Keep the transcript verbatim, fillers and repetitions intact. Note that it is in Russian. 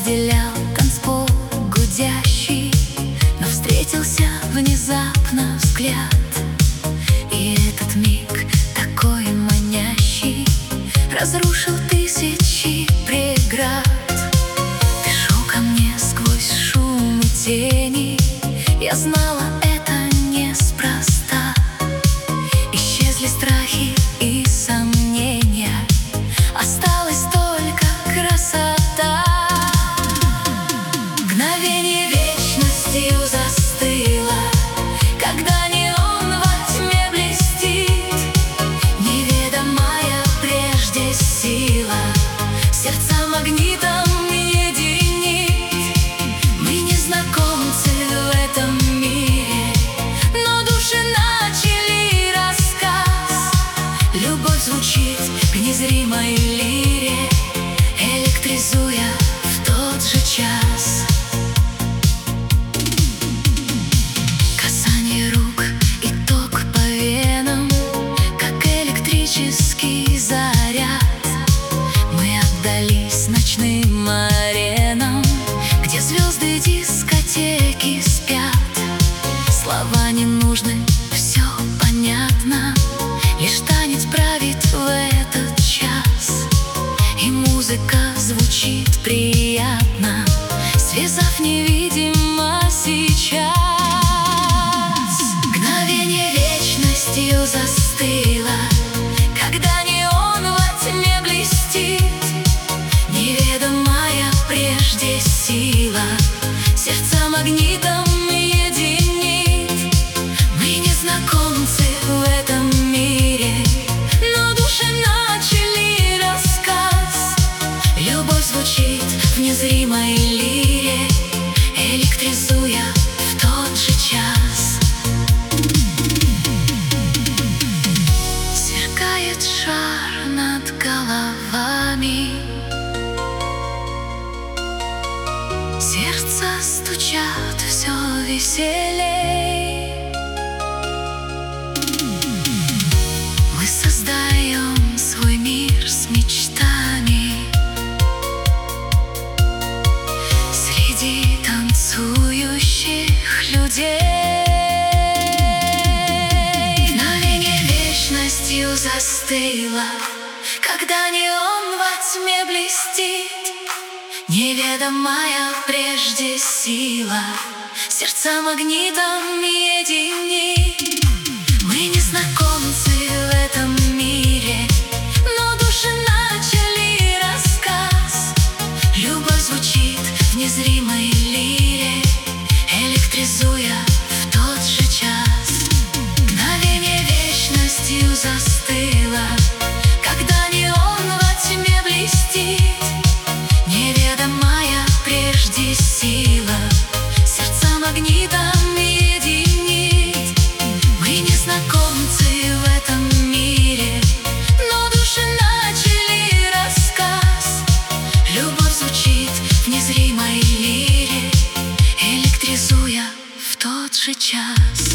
разделял танцпол гудящий, но встретился внезапно взгляд. И этот миг такой манящий разрушил тысячи преград. Ты шел ко мне сквозь шум и тени, я знала, это неспроста. Исчезли страхи и сомнения, осталась только красота. Мгновение вечностью застыло, когда неон во тьме блестит. Неведомая прежде сила сердца магнитом единит. Мы незнакомцы в этом мире, но души начали рассказ. Любовь звучит в незримой лире, электризуя в тот же час. Касание рук и ток по венам, как электрический заряд. Мы отдались ночным аренам, где звезды дискотеки спят. Слова не нужны, все понятно, лишь танец правит в этот час. И музыка звучит приятно, связав невидимо сейчас. Мгновение вечностью застыло, когда неон во тьме блестит. Неведомая прежде сила сердца магнитом единит. Мы незнакомцы в этом мире, но души начали рассказ. Любовь звучит в незримой лире, электризуя в тот же час. Сверкает шар над головами, сердца стучат все веселей. Мы создаем свой мир с мечтами среди танцующих людей. Мгновение вечностью застыло, когда неон во тьме блестит. Неведомая прежде сила сердца магнитом единит. Мы незнакомцы в этом мире, но души начали рассказ. Любовь звучит в незримой лире, электризуя в тот же час. Мгновение вечностью застыло, когда неон во тьме блестит. Неведомая прежде сила сердца магнитом единит. Мы незнакомцы в этом мире, но души начали рассказ. Любовь звучит в незримой лире, электризуя в тот же час.